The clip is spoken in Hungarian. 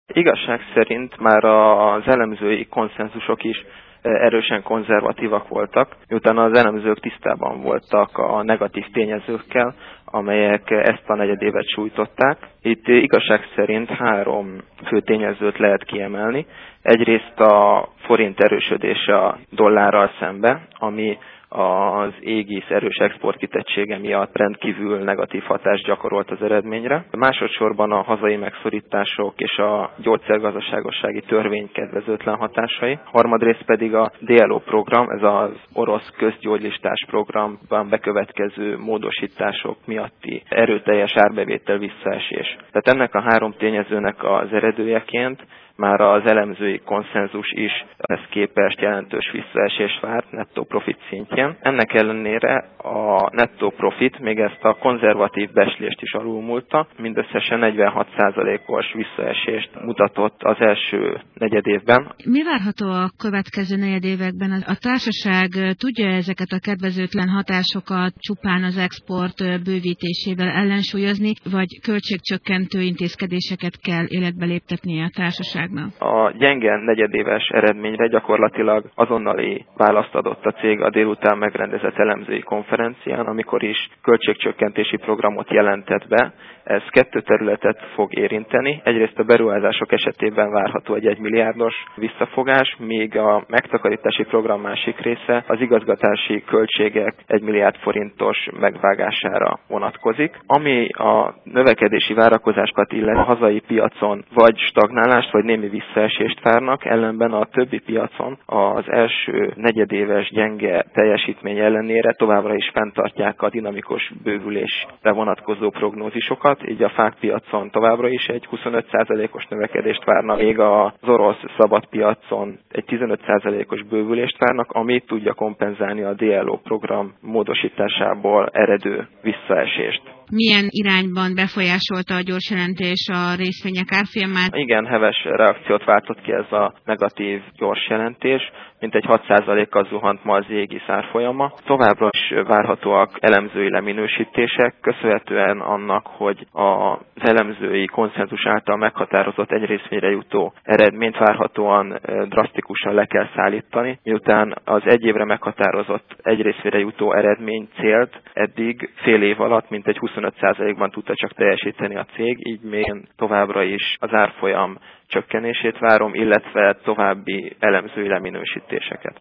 Igazság szerint már az elemzői konszenzusok is erősen konzervatívak voltak, miután az elemzők tisztában voltak a negatív tényezőkkel, amelyek ezt a negyedévet sújtották. Itt igazság szerint 3 fő tényezőt lehet kiemelni. Egyrészt a forint erősödése a dollárral szembe, ami az Aegis erős exportkitettsége miatt rendkívül negatív hatást gyakorolt az eredményre. Másodszorban a hazai megszorítások és a gyógyszergazdaságossági törvény kedvezőtlen hatásai. Harmadrészt pedig a DLO program, ez az orosz közgyógylistás programban bekövetkező módosítások miatti erőteljes árbevétel visszaesés. Tehát ennek a 3 tényezőnek az eredőjeként már az elemzői konszenzus is ezt képest jelentős visszaesést várt nettó profit szintjén. Ennek ellenére a nettó profit még ezt a konzervatív becslést is alulmúlta, mindösszesen 46%-os visszaesést mutatott az első negyedévben. Mi várható a következő negyedévekben? A társaság tudja ezeket a kedvezőtlen hatásokat csupán az export bővítésével ellensúlyozni, vagy költségcsökkentő intézkedéseket kell életbe léptetnie a társaság? A gyenge negyedéves eredményre gyakorlatilag azonnali választ adott a cég a délután megrendezett elemzői konferencián, amikor is költségcsökkentési programot jelentett be. Ez 2 területet fog érinteni. Egyrészt a beruházások esetében várható egy 1 milliárdos visszafogás, míg a megtakarítási program másik része az igazgatási költségek 1 milliárd forintos megvágására vonatkozik. Ami a növekedési várakozásokat illet, a hazai piacon vagy stagnálást, vagy némi visszaesést várnak, ellenben a többi piacon az első negyedéves gyenge teljesítmény ellenére továbbra is fenntartják a dinamikus bővülésre vonatkozó prognózisokat, így a fákpiacon továbbra is egy 25%-os növekedést várnak, még az orosz szabad piacon egy 15%-os bővülést várnak, ami tudja kompenzálni a DLO program módosításából eredő visszaesést. Milyen irányban befolyásolta a gyors jelentés a részvények árfolyamát? Igen, heves reakciót váltott ki ez a negatív gyors jelentés, mintegy 6%-kal zuhant ma az Aegis árfolyama. Továbbra is várhatóak elemzői leminősítések, köszönhetően annak, hogy az elemzői konszenzus által meghatározott egy részvényre jutó eredményt várhatóan drasztikusan le kell szállítani, miután az 1 évre meghatározott egy részvényre jutó eredmény célt eddig fél év alatt mintegy 25%-ban tudta csak teljesíteni a cég, így még továbbra is az árfolyam csökkenését várom, illetve további elemzői leminősítéseket.